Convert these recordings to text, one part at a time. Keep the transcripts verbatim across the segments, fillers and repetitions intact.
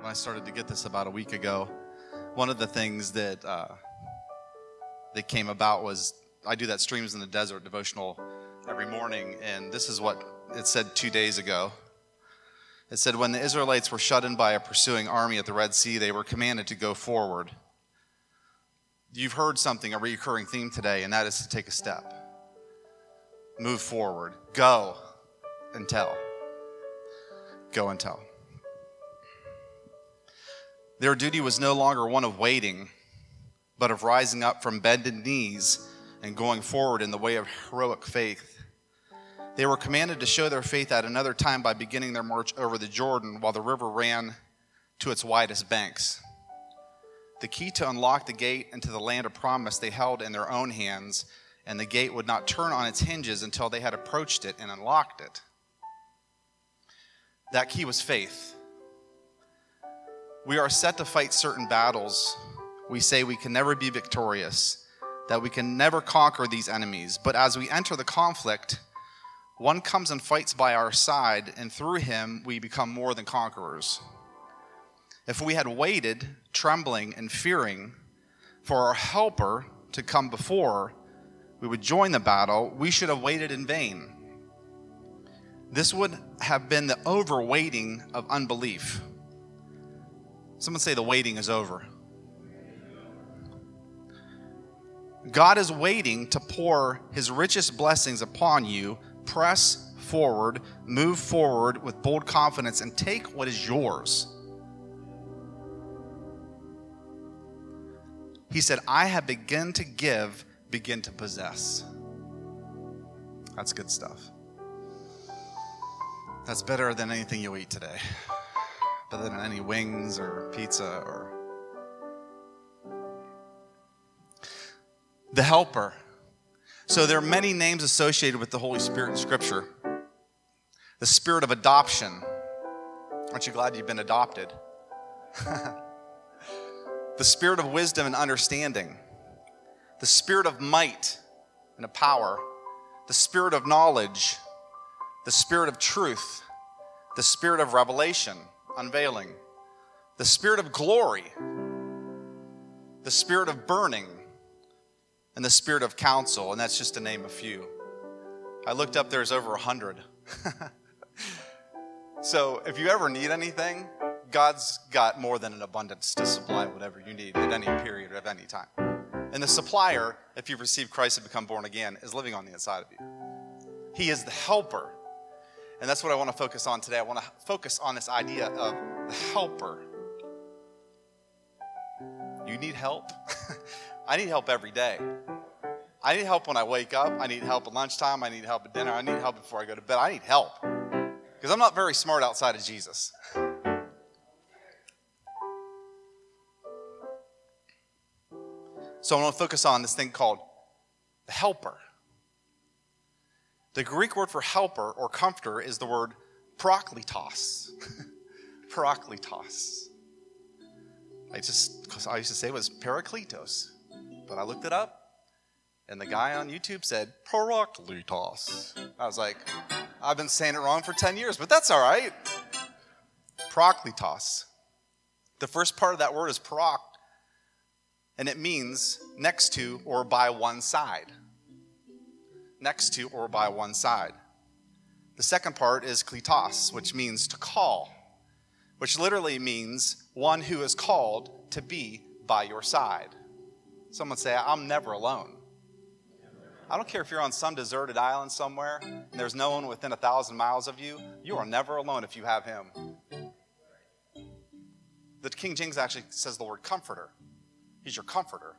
when I started to get this about a week ago, one of the things that uh, that came about was I do that Streams in the Desert devotional every morning, and this is what it said two days ago. It said, when the Israelites were shut in by a pursuing army at the Red Sea, they were commanded to go forward. You've heard something, a recurring theme today, and that is to take a step. Move forward. Go and tell. Go and tell. Their duty was no longer one of waiting, but of rising up from bended knees and going forward in the way of heroic faith. They were commanded to show their faith at another time by beginning their march over the Jordan while the river ran to its widest banks. The key to unlock the gate into the land of promise they held in their own hands, and the gate would not turn on its hinges until they had approached it and unlocked it. That key was faith. We are set to fight certain battles. We say we can never be victorious, that we can never conquer these enemies. But as we enter the conflict, one comes and fights by our side, and through him we become more than conquerors. If we had waited, trembling and fearing, for our helper to come before we would join the battle, we should have waited in vain. This would have been the overwaiting of unbelief. Someone say the waiting is over. God is waiting to pour his richest blessings upon you. Press forward, move forward with bold confidence, and take what is yours. He said, I have begun to give, begin to possess. That's good stuff. That's better than anything you'll eat today. Better than any wings or pizza or... The helper. So there are many names associated with the Holy Spirit in Scripture. The spirit of adoption. Aren't you glad you've been adopted? The spirit of wisdom and understanding. The spirit of might and of power. The spirit of knowledge. The spirit of truth. The spirit of revelation, unveiling. The spirit of glory. The spirit of burning. And the spirit of counsel, and that's just to name a few. I looked up, there's over a hundred. So if you ever need anything, God's got more than an abundance to supply whatever you need at any period of any time. And the supplier, if you've received Christ and become born again, is living on the inside of you. He is the helper. And that's what I want to focus on today. I want to focus on this idea of the helper. You need help? I need help every day. I need help when I wake up. I need help at lunchtime. I need help at dinner. I need help before I go to bed. I need help. Because I'm not very smart outside of Jesus. So I want to focus on this thing called the helper. The Greek word for helper or comforter is the word parakletos. Parakletos. I just, I used to say it was parakletos. But I looked it up, and the guy on YouTube said, parakletos. I was like, I've been saying it wrong for ten years, but that's all right. Parakletos. The first part of that word is parak, and it means next to or by one side. Next to or by one side. The second part is kletos, which means to call, which literally means one who is called to be by your side. Someone say, I'm never alone. I don't care if you're on some deserted island somewhere and there's no one within a thousand miles of you. You are never alone if you have him. The King James actually says the word comforter. He's your comforter.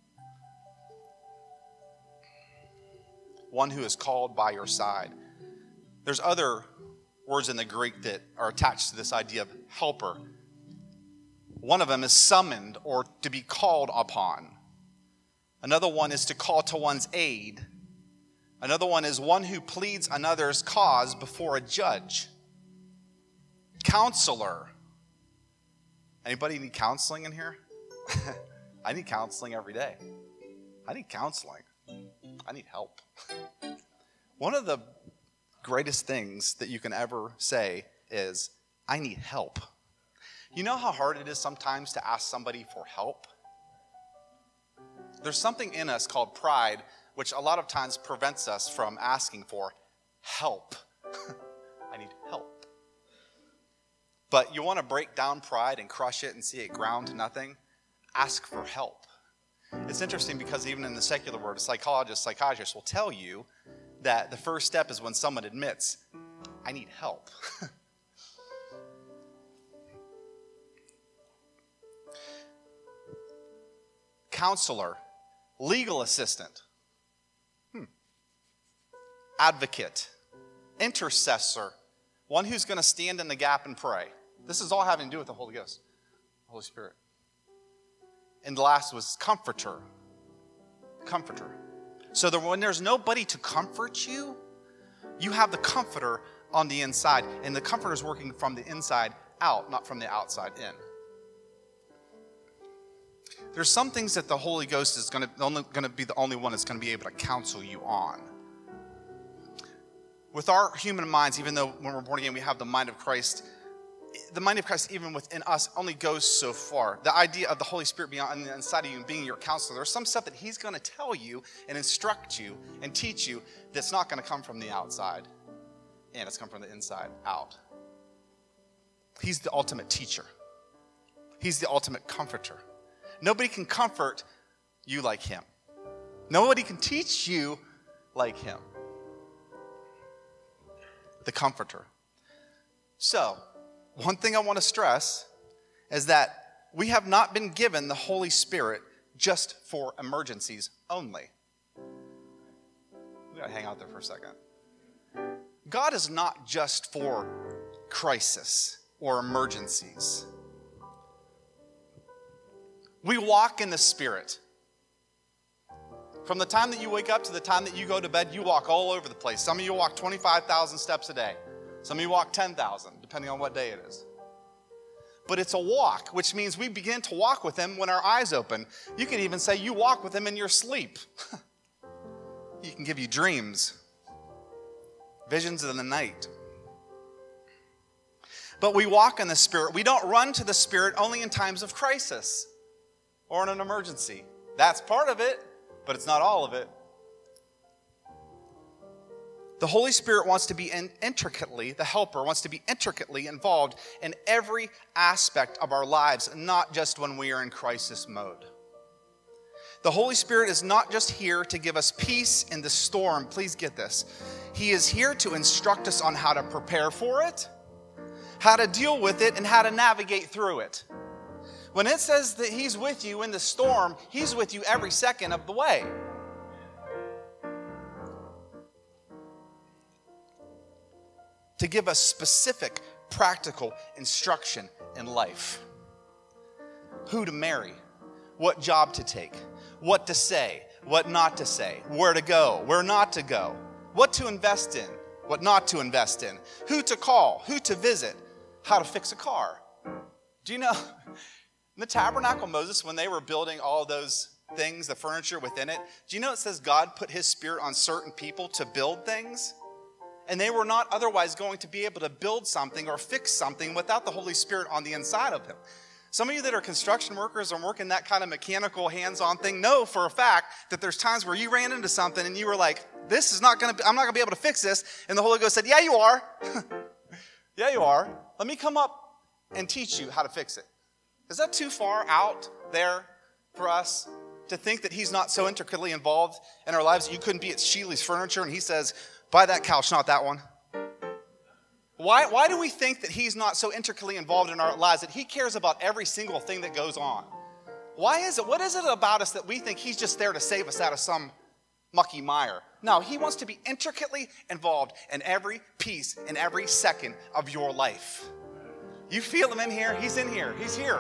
One who is called by your side. There's other words in the Greek that are attached to this idea of helper. One of them is summoned or to be called upon. Another one is to call to one's aid. Another one is one who pleads another's cause before a judge. Counselor. Anybody need counseling in here? I need counseling every day. I need counseling. I need help. One of the greatest things that you can ever say is, I need help. You know how hard it is sometimes to ask somebody for help? There's something in us called pride, which a lot of times prevents us from asking for help. I need help. But you want to break down pride and crush it and see it ground to nothing? Ask for help. It's interesting because even in the secular world, a psychologist, psychiatrist will tell you that the first step is when someone admits, I need help. Counselor, legal assistant, hmm. advocate, intercessor, one who's going to stand in the gap and pray. This is all having to do with the Holy Ghost, Holy Spirit. And the last was comforter, comforter. So that when there's nobody to comfort you, you have the comforter on the inside, and the comforter is working from the inside out, not from the outside in. There's some things that the Holy Ghost is going to, only, going to be the only one that's going to be able to counsel you on. With our human minds, even though when we're born again we have the mind of Christ, the mind of Christ even within us only goes so far. The idea of the Holy Spirit being on the inside of you and being your counselor, there's some stuff that he's going to tell you and instruct you and teach you that's not going to come from the outside in. It's come from the inside out. He's the ultimate teacher. He's the ultimate comforter. Nobody can comfort you like him. Nobody can teach you like him. The comforter. So, one thing I want to stress is that we have not been given the Holy Spirit just for emergencies only. We got to hang out there for a second. God is not just for crisis or emergencies. We walk in the Spirit. From the time that you wake up to the time that you go to bed, you walk all over the place. Some of you walk twenty-five thousand steps a day. Some of you walk ten thousand, depending on what day it is. But it's a walk, which means we begin to walk with him when our eyes open. You can even say you walk with him in your sleep. He can give you dreams, visions of the night. But we walk in the Spirit. We don't run to the Spirit only in times of crisis or in an emergency. That's part of it, but it's not all of it. The Holy Spirit wants to be in intricately, the helper wants to be intricately involved in every aspect of our lives, not just when we are in crisis mode. The Holy Spirit is not just here to give us peace in the storm. Please get this. He is here to instruct us on how to prepare for it, how to deal with it, and how to navigate through it. When it says that he's with you in the storm, he's with you every second of the way. To give us specific, practical instruction in life. Who to marry, what job to take, what to say, what not to say, where to go, where not to go, what to invest in, what not to invest in, who to call, who to visit, how to fix a car. Do you know, in the tabernacle, Moses, when they were building all those things, the furniture within it, do you know it says God put his Spirit on certain people to build things? And they were not otherwise going to be able to build something or fix something without the Holy Spirit on the inside of him. Some of you that are construction workers or working that kind of mechanical hands-on thing know for a fact that there's times where you ran into something and you were like, this is not going to, I'm not going to be able to fix this. And the Holy Ghost said, yeah, you are. Yeah, you are. Let me come up and teach you how to fix it. Is that too far out there for us to think that he's not so intricately involved in our lives that you couldn't be at Sheely's Furniture and he says, buy that couch, not that one? Why, why do we think that he's not so intricately involved in our lives, that he cares about every single thing that goes on? Why is it? What is it about us that we think he's just there to save us out of some mucky mire? No, he wants to be intricately involved in every piece, in every second of your life. You feel him in here? He's in here. He's here.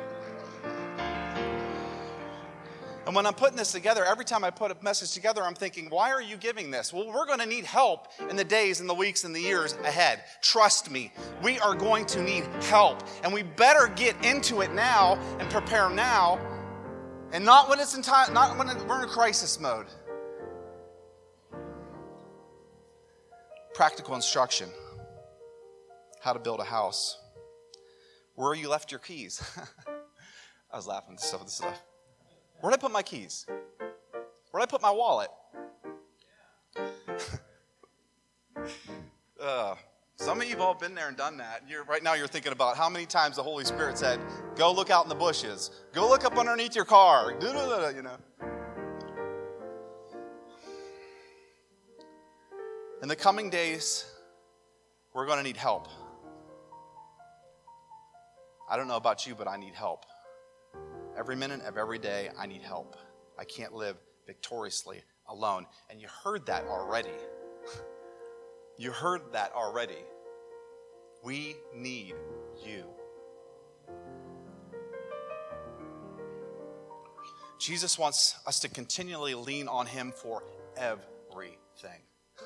And when I'm putting this together, every time I put a message together, I'm thinking, why are you giving this? Well, we're going to need help in the days and the weeks and the years ahead. Trust me, we are going to need help. And we better get into it now and prepare now, and not when it's in time, not when we're in crisis mode. Practical instruction. How to build a house. Where you left your keys? I was laughing at some of this stuff. Where did I put my keys? Where did I put my wallet? uh, some of you have all been there and done that. You're, right now you're thinking about how many times the Holy Spirit said, go look out in the bushes. Go look up underneath your car. You know. In the coming days, we're going to need help. I don't know about you, but I need help. Every minute of every day, I need help. I can't live victoriously alone. And you heard that already. You heard that already. We need you. Jesus wants us to continually lean on him for everything.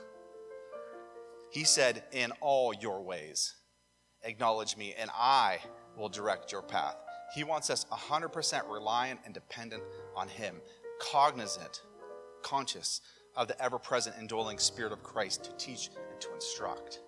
He said, in all your ways, acknowledge me, and I will direct your path. He wants us one hundred percent reliant and dependent on him, cognizant, conscious of the ever-present indwelling Spirit of Christ to teach and to instruct.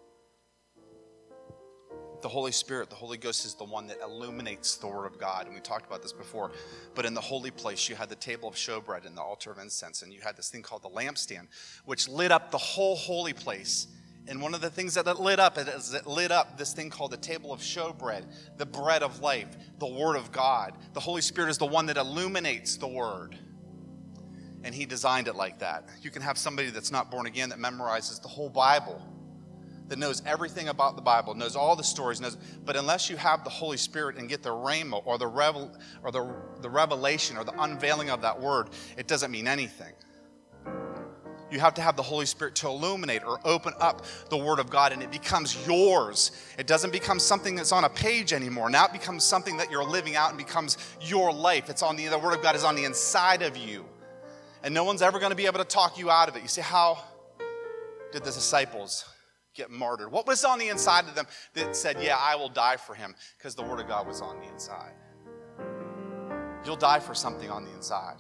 The Holy Spirit, the Holy Ghost, is the one that illuminates the Word of God. And we talked about this before. But in the holy place, you had the table of showbread and the altar of incense. And you had this thing called the lampstand, which lit up the whole holy place. And one of the things that it lit up is it lit up this thing called the table of showbread, the bread of life, the Word of God. The Holy Spirit is the one that illuminates the Word. And he designed it like that. You can have somebody that's not born again that memorizes the whole Bible, that knows everything about the Bible, knows all the stories, knows, but unless you have the Holy Spirit and get the rhema or the revel or the, the revelation or the unveiling of that word, it doesn't mean anything. You have to have the Holy Spirit to illuminate or open up the Word of God, and it becomes yours. It doesn't become something that's on a page anymore. Now it becomes something that you're living out and becomes your life. It's on the, the Word of God is on the inside of you. And no one's ever going to be able to talk you out of it. You see, how did the disciples get martyred? What was on the inside of them that said, yeah, I will die for him? Because the Word of God was on the inside. You'll die for something on the inside.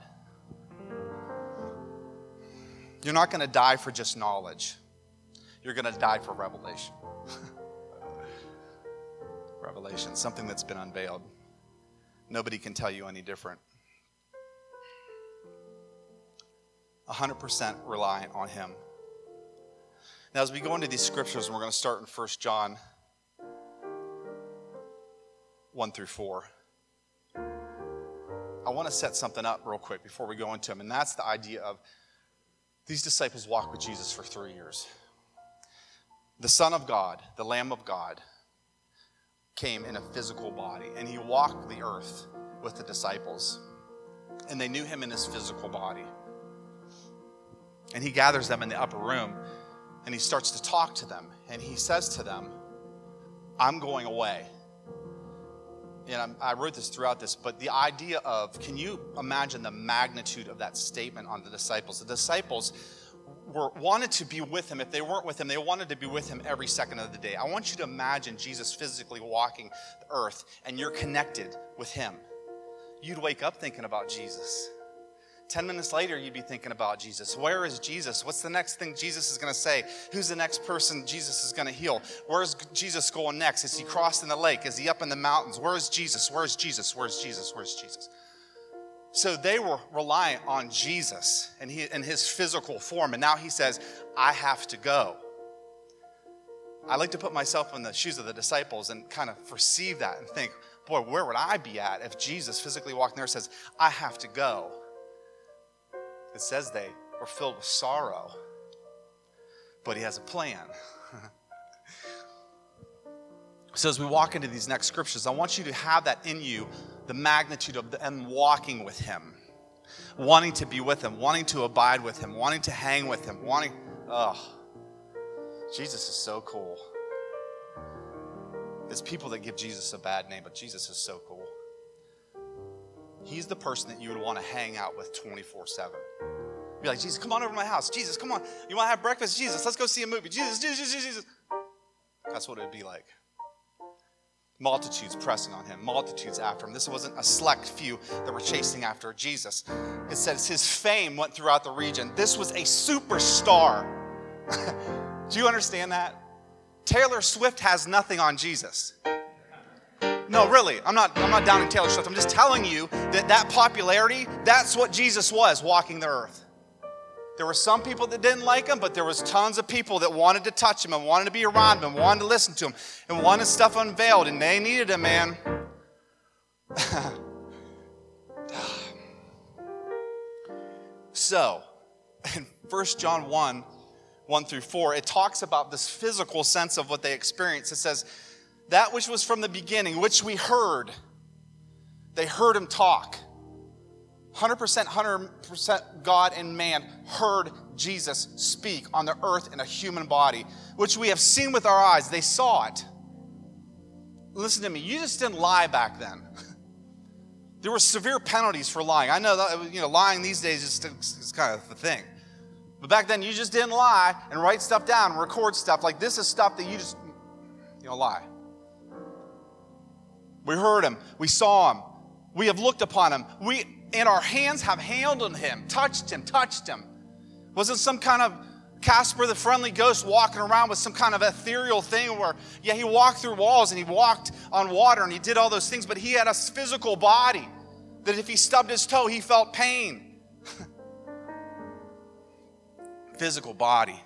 You're not going to die for just knowledge. You're going to die for revelation. Revelation, something that's been unveiled. Nobody can tell you any different. one hundred percent reliant on him. Now, as we go into these scriptures, and we're going to start in First John one through four. I want to set something up real quick before we go into them, and that's the idea of these disciples walked with Jesus for three years. The Son of God, the Lamb of God, came in a physical body, and he walked the earth with the disciples, and they knew him in his physical body. And he gathers them in the upper room, and he starts to talk to them, and he says to them, I'm going away. And I'm, I wrote this throughout this, but the idea of, can you imagine the magnitude of that statement on the disciples? The disciples were wanted to be with him. If they weren't with him, they wanted to be with him every second of the day. I want you to imagine Jesus physically walking the earth, and you're connected with him. You'd wake up thinking about Jesus. Ten minutes later, you'd be thinking about Jesus. Where is Jesus? What's the next thing Jesus is going to say? Who's the next person Jesus is going to heal? Where's Jesus going next? Is he crossing the lake? Is he up in the mountains? Where is Jesus? Where's Jesus? Where's Jesus? Where's Jesus? So they were reliant on Jesus and he, in his physical form. And now he says, I have to go. I like to put myself in the shoes of the disciples and kind of perceive that and think, boy, where would I be at if Jesus physically walked in there and says, I have to go? It says they were filled with sorrow, but he has a plan. So as we walk into these next scriptures, I want you to have that in you, the magnitude of them walking with him, wanting to be with him, wanting to abide with him, wanting to hang with him, wanting, oh, Jesus is so cool. There's people that give Jesus a bad name, but Jesus is so cool. He's the person that you would want to hang out with twenty-four seven. Be like, Jesus, come on over to my house. Jesus, come on. You want to have breakfast? Jesus, let's go see a movie. Jesus, Jesus, Jesus. That's what it would be like. Multitudes pressing on him. Multitudes after him. This wasn't a select few that were chasing after Jesus. It says his fame went throughout the region. This was a superstar. Do you understand that? Taylor Swift has nothing on Jesus. No, really, I'm not, I'm not downing Taylor Swift. I'm just telling you that that popularity, that's what Jesus was walking the earth. There were some people that didn't like him, but there was tons of people that wanted to touch him and wanted to be around him and wanted to listen to him and wanted stuff unveiled, and they needed him, man. So, in First John one, one through four, it talks about this physical sense of what they experienced. It says, that which was from the beginning, which we heard. They heard him talk. one hundred percent, one hundred percent God and man heard Jesus speak on the earth in a human body, which we have seen with our eyes. They saw it. Listen to me, you just didn't lie back then. There were severe penalties for lying. I know that, you know, lying these days is, is kind of the thing. But back then, you just didn't lie and write stuff down and record stuff. Like, this is stuff that you just, you know, lie. We heard him. We saw him. We have looked upon him. We, in our hands, have handled him, touched him, touched him. Wasn't some kind of Casper the Friendly Ghost walking around with some kind of ethereal thing where, yeah, he walked through walls and he walked on water and he did all those things, but he had a physical body that if he stubbed his toe, he felt pain. Physical body,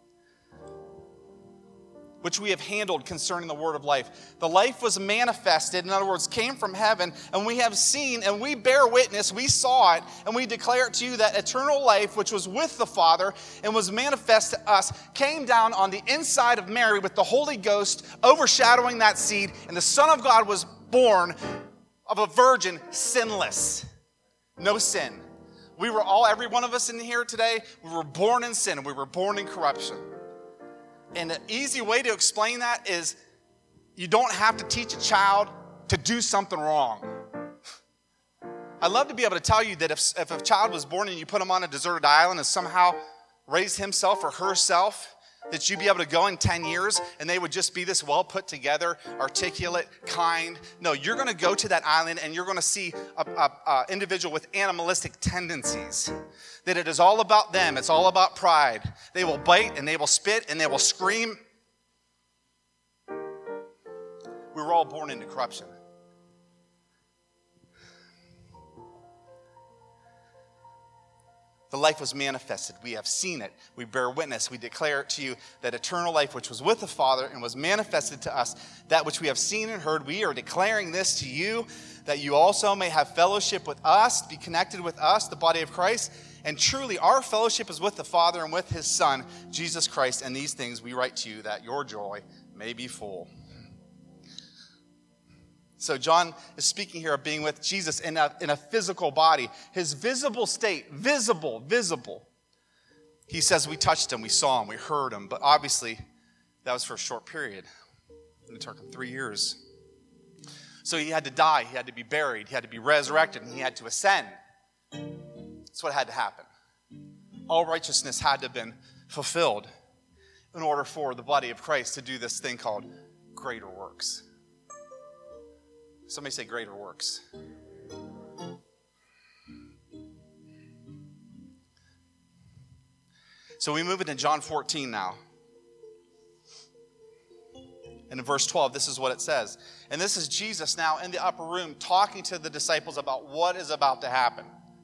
which we have handled concerning the word of life. The life was manifested, in other words, came from heaven, and we have seen, and we bear witness, we saw it, and we declare it to you that eternal life, which was with the Father and was manifest to us, came down on the inside of Mary with the Holy Ghost overshadowing that seed, and the Son of God was born of a virgin, sinless. No sin. We were all, every one of us in here today, we were born in sin. We were born in corruption. And the easy way to explain that is you don't have to teach a child to do something wrong. I'd love to be able to tell you that if, if a child was born and you put him on a deserted island and somehow raised himself or herself, that you'd be able to go in ten years and they would just be this well put together, articulate, kind. No, you're going to go to that island and you're going to see an individual with animalistic tendencies. That it is all about them. It's all about pride. They will bite and they will spit and they will scream. We were all born into corruption. The life was manifested. We have seen it. We bear witness. We declare it to you that eternal life, which was with the Father and was manifested to us, that which we have seen and heard, we are declaring this to you, that you also may have fellowship with us, be connected with us, the body of Christ. And truly, our fellowship is with the Father and with his Son, Jesus Christ. And these things we write to you, that your joy may be full. So John is speaking here of being with Jesus in a, in a physical body. His visible state, visible, visible. He says we touched him, we saw him, we heard him. But obviously, that was for a short period. It took him three years. So he had to die, he had to be buried, he had to be resurrected, and he had to ascend. That's what had to happen. All righteousness had to have been fulfilled in order for the body of Christ to do this thing called greater works. Somebody say greater works. So we move into John fourteen now. And in verse twelve, this is what it says. And this is Jesus now in the upper room talking to the disciples about what is about to happen.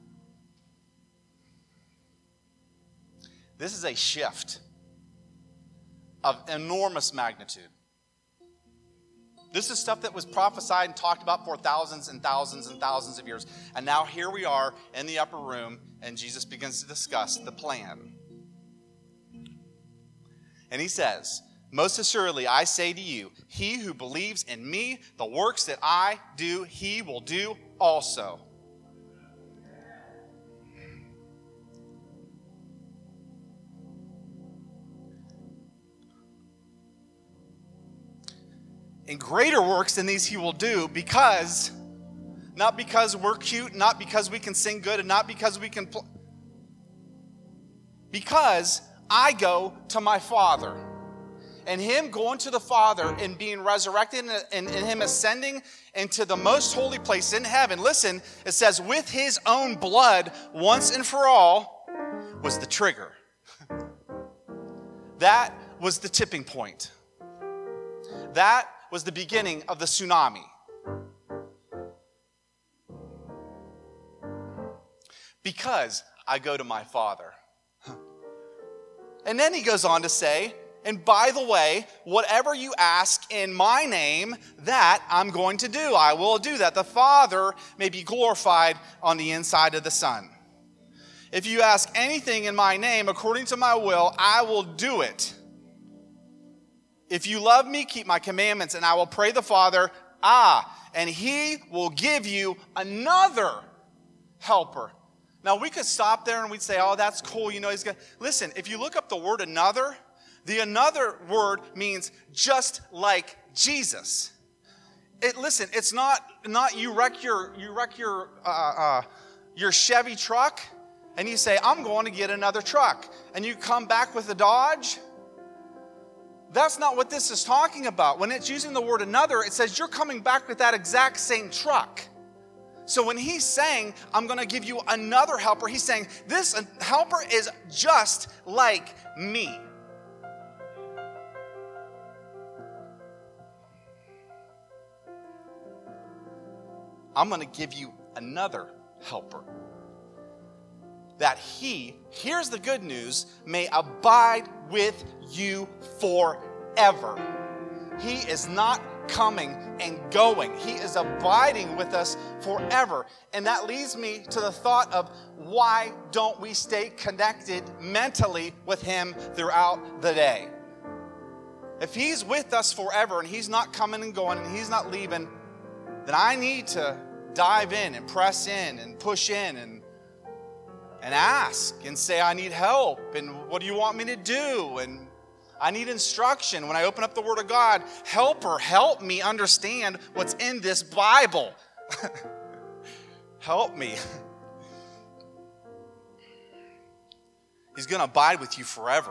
This is a shift of enormous magnitude. This is stuff that was prophesied and talked about for thousands and thousands and thousands of years. And now here we are in the upper room, and Jesus begins to discuss the plan. And he says, most assuredly, I say to you, he who believes in me, the works that I do, he will do also. And greater works than these he will do, because, not because we're cute, not because we can sing good, and not because we can, pl- because I go to my Father. And him going to the Father and being resurrected and, and, and him ascending into the most holy place in heaven. Listen, it says, with his own blood, once and for all, was the trigger. That was the tipping point. That was the beginning of the tsunami. because I go to my Father. And then he goes on to say, and by the way, whatever you ask in my name, that I'm going to do. I will do that. The Father may be glorified on the inside of the Son. If you ask anything in my name according to my will, I will do it. If you love me, keep my commandments, and I will pray the Father, ah, and he will give you another helper. Now, we could stop there and we'd say, oh, that's cool. You know, he's going to... Listen, if you look up the word another, the another word means just like Jesus. It, listen, it's not, not you wreck your, you wreck your, uh, uh, your Chevy truck and you say, I'm going to get another truck. And you come back with a Dodge. That's not what this is talking about. When it's using the word another, it says you're coming back with that exact same truck. So when he's saying, I'm going to give you another helper, he's saying, this helper is just like me. I'm going to give you another helper. That he, here's the good news, may abide with you forever. He is not coming and going. He is abiding with us forever. And that leads me to the thought of why don't we stay connected mentally with him throughout the day? If he's with us forever and he's not coming and going and he's not leaving, then I need to dive in and press in and push in and and ask and say, I need help, and what do you want me to do? And I need instruction. When I open up the Word of God, helper, help me understand what's in this Bible. Help me. He's going to abide with you forever.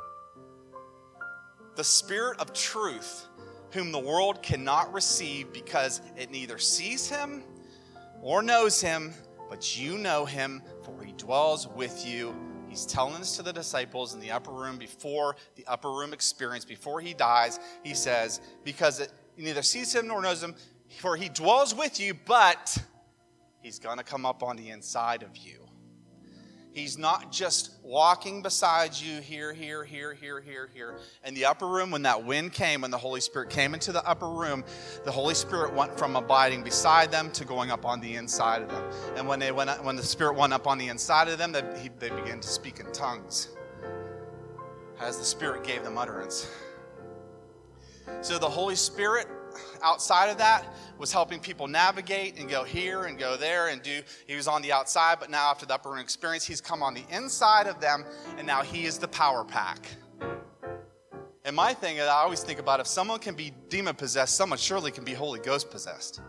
The Spirit of truth, whom the world cannot receive because it neither sees him or knows him, but you know him, for he dwells with you. He's telling this to the disciples in the upper room before the upper room experience, before he dies. He says, because it neither sees him nor knows him, for he dwells with you, but he's going to come up on the inside of you. He's not just walking beside you here, here, here, here, here, here. In the upper room, when that wind came, when the Holy Spirit came into the upper room, the Holy Spirit went from abiding beside them to going up on the inside of them. And when they went, when the Spirit went up on the inside of them, they, he, they began to speak in tongues as the Spirit gave them utterance. So the Holy Spirit, outside of that, was helping people navigate and go here and go there and do. He was on the outside, but now after the upper room experience, he's come on the inside of them, and now he is the power pack. And my thing is, I always think about, if someone can be demon possessed, someone surely can be Holy Ghost possessed.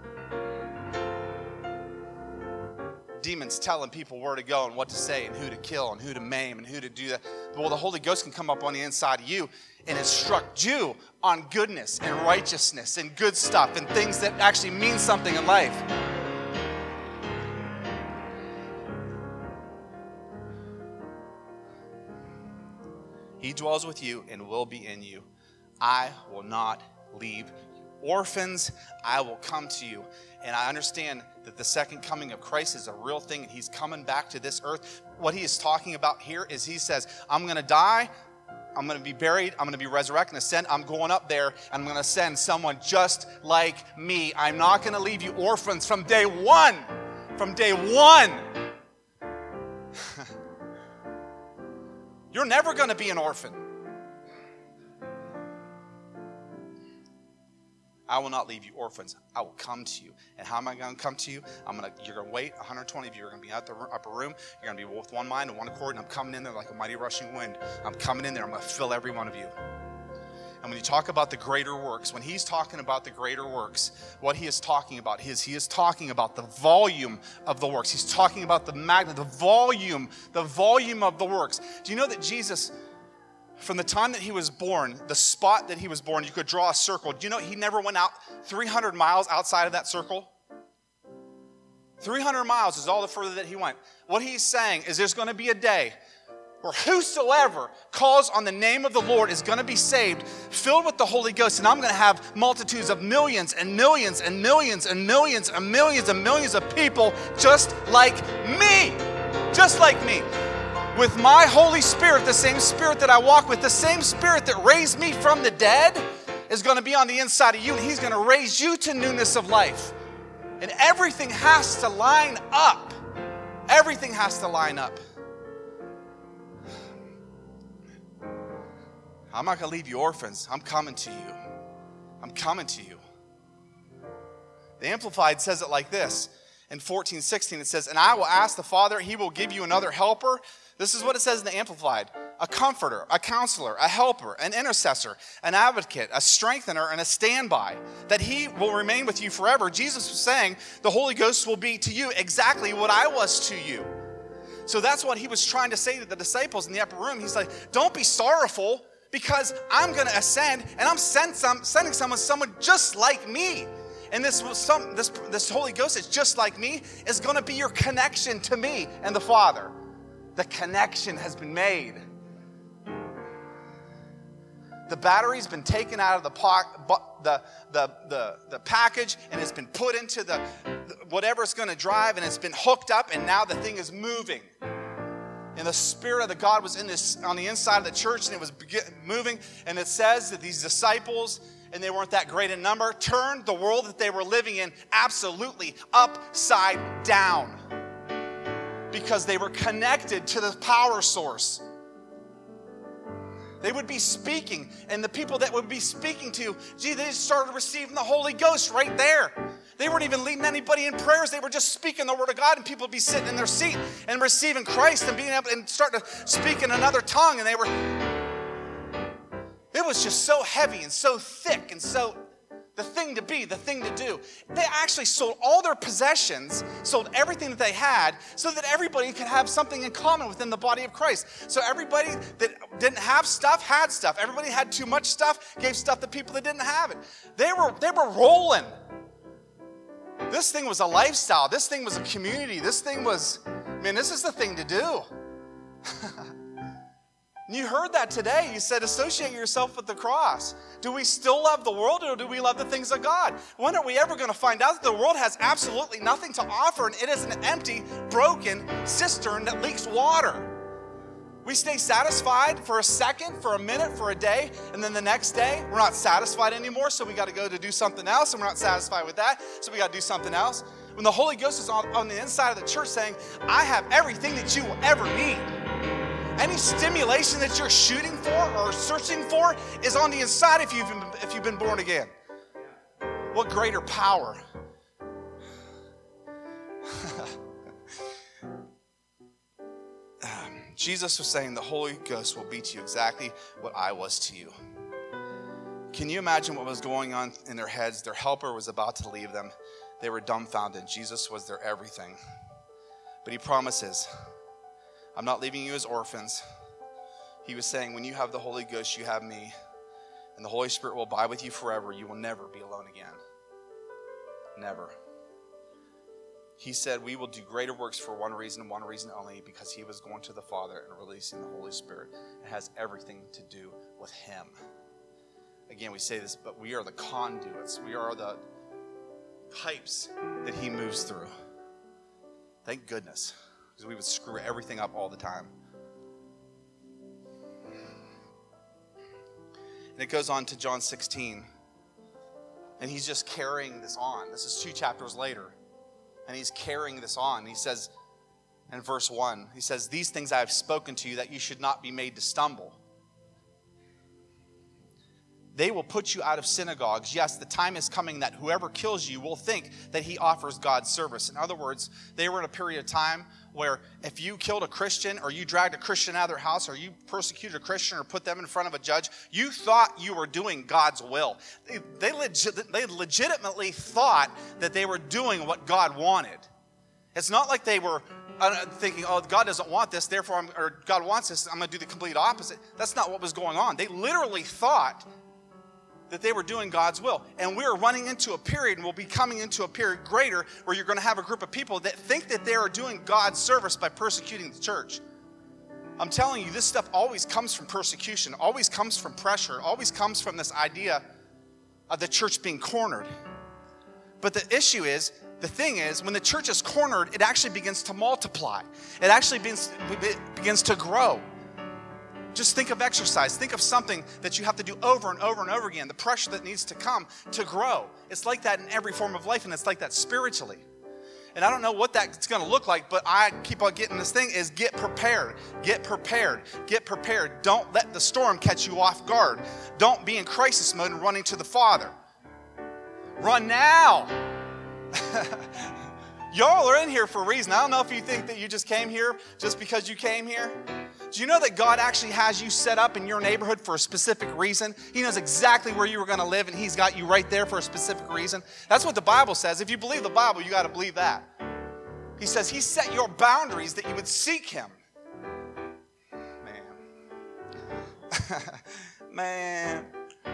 Demons telling people where to go and what to say and who to kill and who to maim and who to do that. Well, the Holy Ghost can come up on the inside of you and instruct you on goodness and righteousness and good stuff and things that actually mean something in life. He dwells with you and will be in you. I will not leave you orphans. I will come to you. And I understand that the second coming of Christ is a real thing, and he's coming back to this earth. What he is talking about here is he says, I'm going to die, I'm going to be buried, I'm going to be resurrected and ascend. I'm going up there, and I'm going to send someone just like me. I'm not going to leave you orphans from day one. From day one. You're never going to be an orphan. I will not leave you orphans. I will come to you. And how am I going to come to you? I'm going to. You're going to wait. one hundred twenty of you are going to be out the upper room. You're going to be with one mind and one accord. And I'm coming in there like a mighty rushing wind. I'm coming in there. I'm going to fill every one of you. And when you talk about the greater works, when he's talking about the greater works, what he is talking about is he is talking about the volume of the works. He's talking about the magnet, the volume, the volume of the works. Do you know that Jesus, from the time that he was born, the spot that he was born, you could draw a circle. Do you know he never went out three hundred miles outside of that circle? three hundred miles is all the further that he went. What he's saying is there's going to be a day where whosoever calls on the name of the Lord is going to be saved, filled with the Holy Ghost, and I'm going to have multitudes of millions and millions and millions and millions and millions and millions of people just like me. just like me. With my Holy Spirit, the same Spirit that I walk with, the same Spirit that raised me from the dead is going to be on the inside of you, and he's going to raise you to newness of life. And everything has to line up. Everything has to line up. I'm not going to leave you orphans. I'm coming to you. I'm coming to you. The Amplified says it like this. In fourteen sixteen, it says, and I will ask the Father, he will give you another helper. This is what it says in the Amplified. A comforter, a counselor, a helper, an intercessor, an advocate, a strengthener, and a standby, that he will remain with you forever. Jesus was saying the Holy Ghost will be to you exactly what I was to you. So that's what he was trying to say to the disciples in the upper room. He's like, don't be sorrowful, because I'm going to ascend, and I'm send some, sending someone, someone just like me. And this, some, this, this Holy Ghost that's just like me is going to be your connection to me and the Father. The connection has been made. The battery's been taken out of the, po- the, the, the, the package, and it's been put into the, the whatever it's going to drive, and it's been hooked up, and now the thing is moving. And the Spirit of the God was in this on the inside of the church, and it was moving. And it says that these disciples, and they weren't that great in number, turned the world that they were living in absolutely upside down, because they were connected to the power source. They would be speaking, and the people that would be speaking to, gee, they started receiving the Holy Ghost right there. They weren't even leading anybody in prayers. They were just speaking the Word of God, and people would be sitting in their seat and receiving Christ and being able and start to speak in another tongue. And they were, it was just so heavy and so thick and so the thing to be, the thing to do. They actually sold all their possessions, sold everything that they had, so that everybody could have something in common within the body of Christ. So everybody that didn't have stuff had stuff. Everybody had too much stuff, gave stuff to people that didn't have it. They were, they were rolling. This thing was a lifestyle. This thing was a community. This thing was, man, this is the thing to do. You heard that today. You said, associate yourself with the cross. Do we still love the world, or do we love the things of God? When are we ever going to find out that the world has absolutely nothing to offer, and it is an empty, broken cistern that leaks water? We stay satisfied for a second, for a minute, for a day, and then the next day, we're not satisfied anymore, so we got to go to do something else, and we're not satisfied with that, so we got to do something else. When the Holy Ghost is on, on the inside of the church saying, I have everything that you will ever need. Any stimulation that you're shooting for or searching for is on the inside if you've been, if you've been born again. What greater power? Jesus was saying the Holy Ghost will be to you exactly what I was to you. Can you imagine what was going on in their heads? Their helper was about to leave them. They were dumbfounded. Jesus was their everything. But he promises, I'm not leaving you as orphans. He was saying, when you have the Holy Ghost, you have me. And the Holy Spirit will abide with you forever. You will never be alone again. Never. He said we will do greater works for one reason and one reason only, because he was going to the Father and releasing the Holy Spirit. It has everything to do with him. Again, we say this, but we are the conduits. We are the pipes that he moves through. Thank goodness, because we would screw everything up all the time. And it goes on to John sixteen. And he's just carrying this on. This is two chapters later. And he's carrying this on. He says in verse one, he says, these things I have spoken to you that you should not be made to stumble. They will put you out of synagogues. Yes, the time is coming that whoever kills you will think that he offers God's service. In other words, they were in a period of time where if you killed a Christian, or you dragged a Christian out of their house, or you persecuted a Christian or put them in front of a judge, you thought you were doing God's will. They, they, legit, they legitimately thought that they were doing what God wanted. It's not like they were thinking, oh, God doesn't want this, therefore, I'm, or God wants this, I'm going to do the complete opposite. That's not what was going on. They literally thought that they were doing God's will. And we're running into a period, and we'll be coming into a period greater, where you're going to have a group of people that think that they are doing God's service by persecuting the church. I'm telling you, this stuff always comes from persecution, always comes from pressure, always comes from this idea of the church being cornered. But the issue is, The thing is, when the church is cornered, it actually begins to multiply. It actually begins, it begins to grow. Just think of exercise. Think of something that you have to do over and over and over again. The pressure that needs to come to grow. It's like that in every form of life, and it's like that spiritually. And I don't know what that's going to look like, but I keep on getting this thing is get prepared. Get prepared. Get prepared. Don't let the storm catch you off guard. Don't be in crisis mode and running to the Father. Run now. Y'all are in here for a reason. I don't know if you think that you just came here just because you came here. Do you know that God actually has you set up in your neighborhood for a specific reason? He knows exactly where you were going to live, and he's got you right there for a specific reason. That's what the Bible says. If you believe the Bible, you got to believe that. He says he set your boundaries that you would seek him. Man. Man.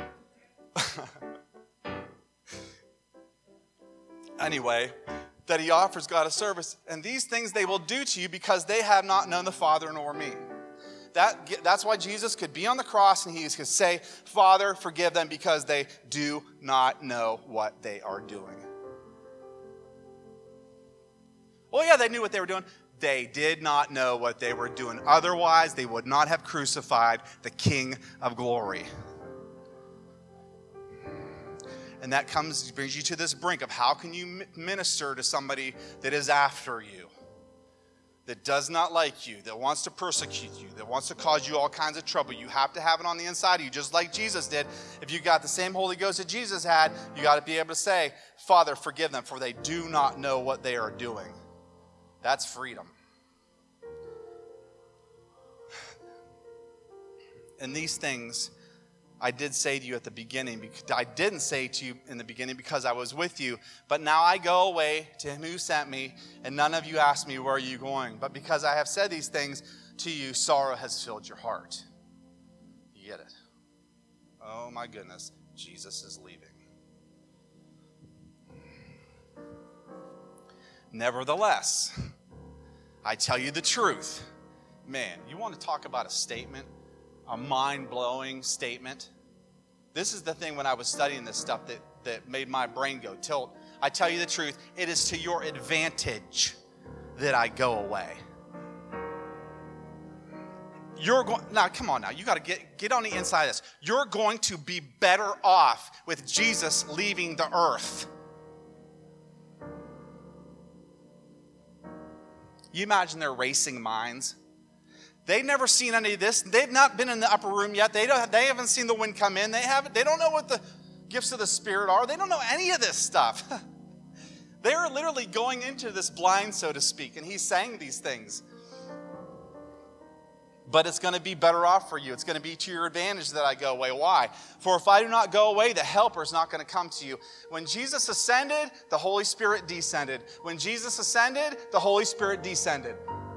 Anyway, that he offers God a service. And these things they will do to you because they have not known the Father nor me. That, that's why Jesus could be on the cross and he could say, Father, forgive them because they do not know what they are doing. Well, yeah, they knew what they were doing. They did not know what they were doing. Otherwise, they would not have crucified the King of glory. And that comes, brings you to this brink of how can you minister to somebody that is after you, that does not like you, that wants to persecute you, that wants to cause you all kinds of trouble. You have to have it on the inside of you, just like Jesus did. If you got the same Holy Ghost that Jesus had, you got to be able to say, Father, forgive them, for they do not know what they are doing. That's freedom. And these things I did say to you at the beginning, because I didn't say to you in the beginning because I was with you, but now I go away to him who sent me, and none of you asked me, where are you going? But because I have said these things to you, sorrow has filled your heart. You get it? Oh my goodness, Jesus is leaving. Nevertheless, I tell you the truth. Man, you want to talk about a statement? A mind-blowing statement. This is the thing when I was studying this stuff that, that made my brain go tilt. I tell you the truth, it is to your advantage that I go away. You're going, now come on now, you got to get, get on the inside of this. You're going to be better off with Jesus leaving the earth. You imagine their racing minds. They've never seen any of this. They've not been in the upper room yet. They don't. They haven't seen the wind come in. They haven't. They don't know what the gifts of the Spirit are. They don't know any of this stuff. They're literally going into this blind, so to speak, and he's saying these things. But it's going to be better off for you. It's going to be to your advantage that I go away. Why? For if I do not go away, the Helper is not going to come to you. When Jesus ascended, the Holy Spirit descended. When Jesus ascended, the Holy Spirit descended.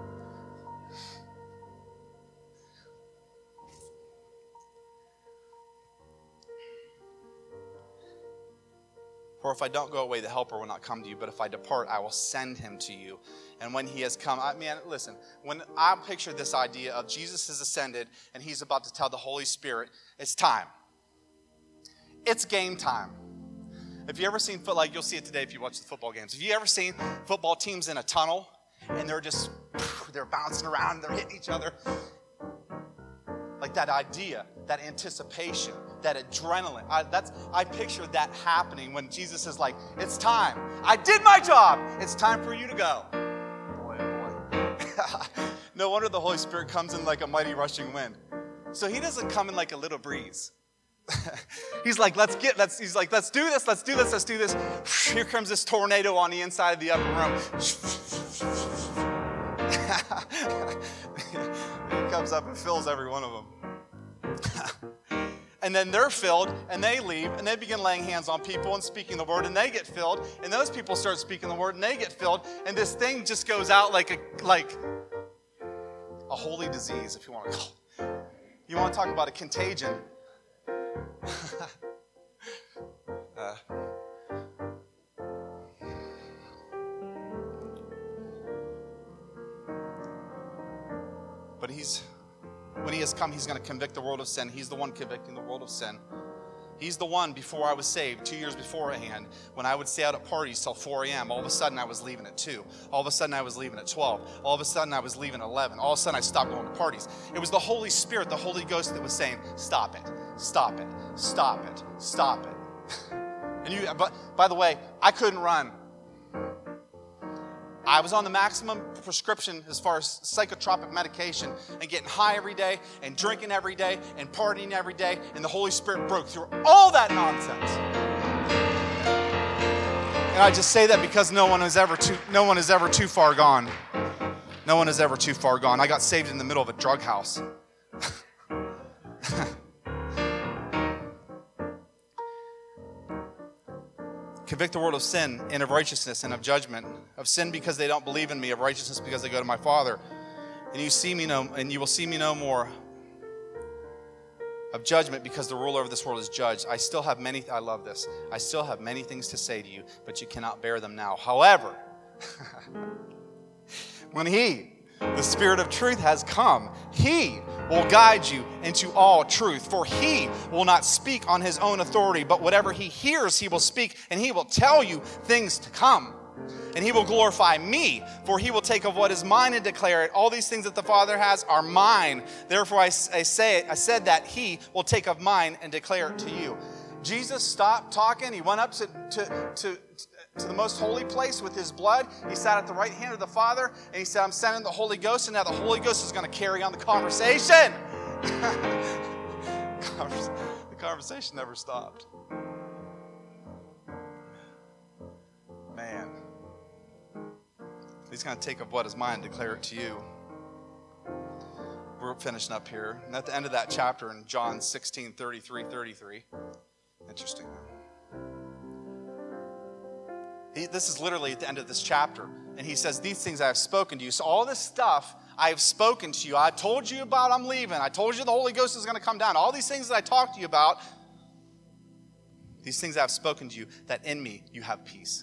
For if I don't go away, the Helper will not come to you. But if I depart, I will send him to you. And when he has come, I mean, listen, when I picture this idea of Jesus has ascended and he's about to tell the Holy Spirit, it's time. It's game time. Have you ever seen, like you'll see it today if you watch the football games. Have you ever seen football teams in a tunnel and they're just, they're bouncing around and they're hitting each other? Like that idea, that anticipation, that adrenaline. I, that's, I picture that happening when Jesus is like, it's time. I did my job. It's time for you to go. Boy, oh boy. No wonder the Holy Spirit comes in like a mighty rushing wind. So he doesn't come in like a little breeze. He's like, let's get, let's, he's like, let's do this, let's do this, let's do this. Here comes this tornado on the inside of the upper room. He comes up and fills every one of them. And then they're filled, and they leave, and they begin laying hands on people and speaking the word, and they get filled, and those people start speaking the word, and they get filled, and this thing just goes out like a like a holy disease, if you want to call it. You want to talk about a contagion. uh, but he's, when he has come, he's going to convict the world of sin. He's the one convicting the world of sin. He's the one before I was saved, two years beforehand, when I would stay out at parties till four a.m., all of a sudden I was leaving at two. All of a sudden I was leaving at twelve. All of a sudden I was leaving at eleven. All of a sudden I stopped going to parties. It was the Holy Spirit, the Holy Ghost that was saying, stop it, stop it, stop it, stop it. And you, but by the way, I couldn't run. I was on the maximum prescription as far as psychotropic medication and getting high every day and drinking every day and partying every day, and the Holy Spirit broke through all that nonsense. And I just say that because no one is ever too no one is ever too far gone. No one is ever too far gone. I got saved in the middle of a drug house. Convict the world of sin and of righteousness and of judgment. Of sin because they don't believe in me, of righteousness because they go to my Father. And you see me no and you will see me no more. Of judgment because the ruler of this world is judged. I still have many I love this. I still have many things to say to you, but you cannot bear them now. However, when he, the Spirit of truth, has come, he will guide you into all truth. For he will not speak on his own authority, but whatever he hears, he will speak, and he will tell you things to come. And he will glorify me, for he will take of what is mine and declare it. All these things that the Father has are mine. Therefore I, I say it, I said that he will take of mine and declare it to you. Jesus stopped talking. He went up to, to, to, to the most holy place with his blood. He sat at the right hand of the Father, and he said, I'm sending the Holy Ghost, and now the Holy Ghost is going to carry on the conversation. The conversation never stopped. Man. He's going to take of what is mine and declare it to you. We're finishing up here. And at the end of that chapter in John sixteen, thirty-three, thirty-three. Interesting. He, this is literally at the end of this chapter. And he says, these things I have spoken to you. So all this stuff I have spoken to you. I told you about I'm leaving. I told you the Holy Ghost is going to come down. All these things that I talked to you about, these things I have spoken to you, that in me you have peace.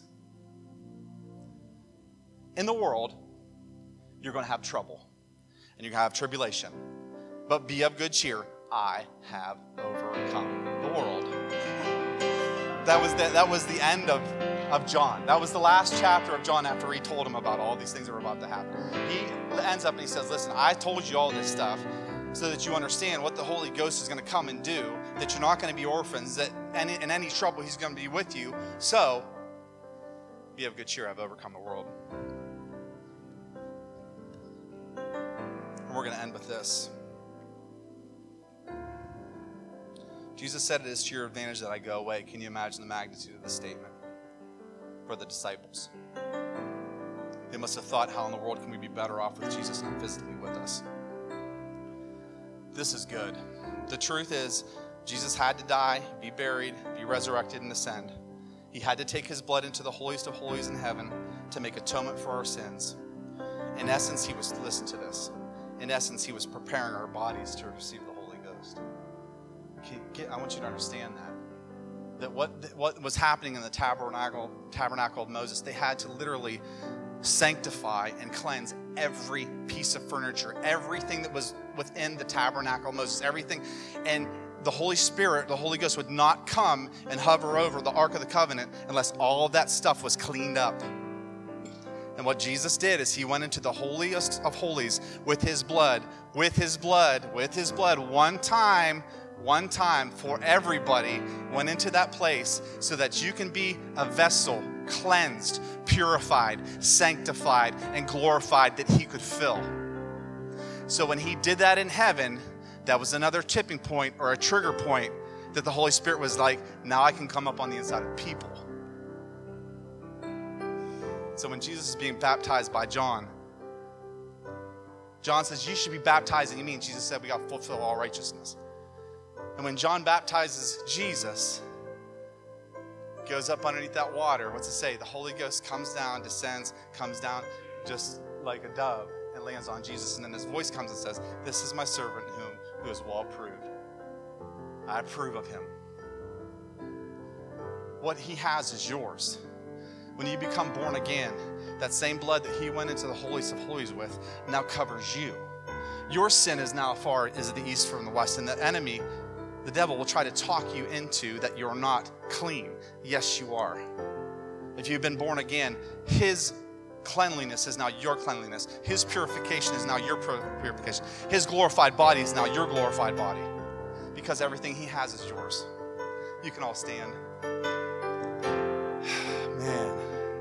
In the world, you're going to have trouble. And you're going to have tribulation. But be of good cheer. I have overcome the world. That was the, that was the end of, of John. That was the last chapter of John after he told him about all these things that were about to happen. He ends up and he says, listen, I told you all this stuff so that you understand what the Holy Ghost is going to come and do, that you're not going to be orphans, that any, in any trouble he's going to be with you. So, be of good cheer. I've overcome the world. And we're going to end with this. Jesus said it is to your advantage that I go away. Can you imagine the magnitude of this statement for the disciples? They must have thought, how in the world can we be better off with Jesus not physically with us? This is good. The truth is, Jesus had to die, be buried, be resurrected, and ascend. He had to take his blood into the holiest of holies in heaven to make atonement for our sins. In essence, he was, listen to this, in essence, he was preparing our bodies to receive the Holy Ghost. I want you to understand that. That what, what was happening in the tabernacle, tabernacle of Moses, they had to literally sanctify and cleanse every piece of furniture, everything that was within the tabernacle of Moses, everything. And the Holy Spirit, the Holy Ghost would not come and hover over the Ark of the Covenant unless all of that stuff was cleaned up. And what Jesus did is he went into the holiest of holies with his blood, with his blood, with his blood, one time, one time for everybody, went into that place so that you can be a vessel, cleansed, purified, sanctified, and glorified that he could fill. So when he did that in heaven, that was another tipping point or a trigger point that the Holy Spirit was like, now I can come up on the inside of people. So when Jesus is being baptized by John, John says, you should be baptized. And you mean Jesus said we got to fulfill all righteousness. And when John baptizes Jesus, goes up underneath that water, what's it say? The Holy Ghost comes down, descends, comes down just like a dove and lands on Jesus. And then his voice comes and says, this is my servant whom who is well approved. I approve of him. What he has is yours. When you become born again, that same blood that he went into the holiest of holies with now covers you. Your sin is now far as the east from the west, and the enemy the devil will try to talk you into that you're not clean. Yes, you are. If you've been born again, his cleanliness is now your cleanliness. His purification is now your purification. His glorified body is now your glorified body, because everything he has is yours. You can all stand. Man.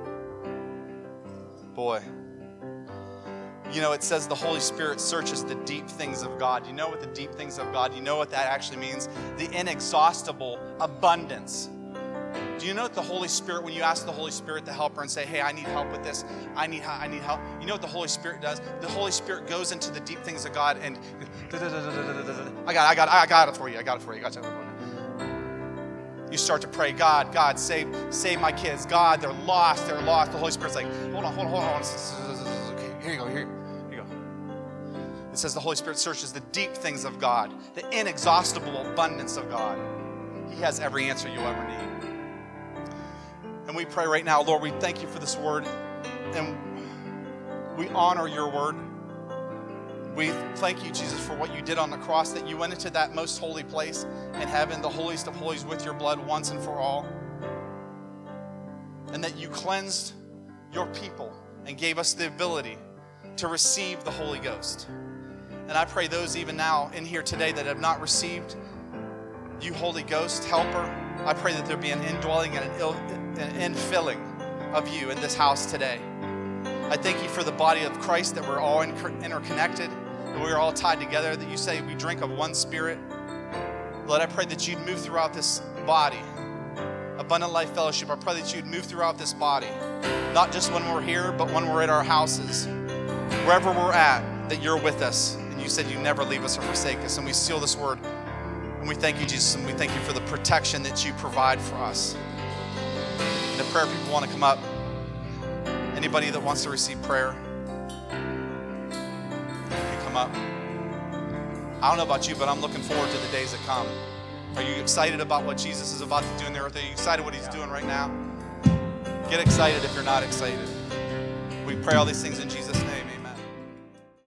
Boy. You know, it says the Holy Spirit searches the deep things of God. You know what the deep things of God, you know what that actually means? The inexhaustible abundance. Do you know that the Holy Spirit, when you ask the Holy Spirit to help her and say, hey, I need help with this, I need I need help, you know what the Holy Spirit does? The Holy Spirit goes into the deep things of God and I got I got I got it for you. I got it for you. I got it for you. You start to pray, God, God, save save my kids. God, they're lost. They're lost. The Holy Spirit's like, hold on, hold on, hold on. Okay, here you go. Here, here you go. It says the Holy Spirit searches the deep things of God, the inexhaustible abundance of God. He has every answer you'll ever need. And we pray right now, Lord, we thank you for this word, and we honor your word. We thank you, Jesus, for what you did on the cross, that you went into that most holy place in heaven, the holiest of holies, with your blood once and for all, and that you cleansed your people and gave us the ability to receive the Holy Ghost. And I pray those even now in here today that have not received you, Holy Ghost, helper, I pray that there be an indwelling and an, ill, an infilling of you in this house today. I thank you for the body of Christ, that we're all interconnected, that we're all tied together, that you say we drink of one spirit. Lord, I pray that you'd move throughout this body. Abundant Life Fellowship, I pray that you'd move throughout this body, not just when we're here, but when we're at our houses. Wherever we're at, that you're with us, and you said you never leave us or forsake us, and we seal this word. And we thank you, Jesus, and we thank you for the protection that you provide for us. And the prayer people want to come up. Anybody that wants to receive prayer, you come up. I don't know about you, but I'm looking forward to the days that come. Are you excited about what Jesus is about to do in the earth? Are you excited what he's doing right now? Get excited if you're not excited. We pray all these things in Jesus' name.